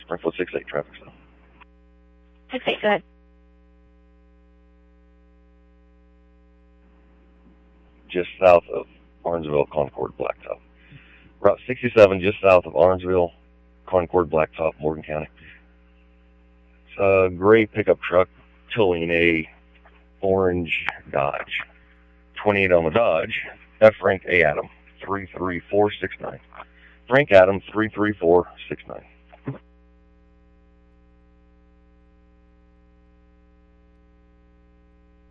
Springfield 6-8 traffic stop. 6-8, go ahead. Just south of Orangeville, Concord, Blacktop. Route 67, just south of Orangeville, Concord, Blacktop, Morgan County. It's a gray pickup truck towing a orange Dodge. 28 on the Dodge. F. Frank A. Adam, 33469. Frank Adam, 33469.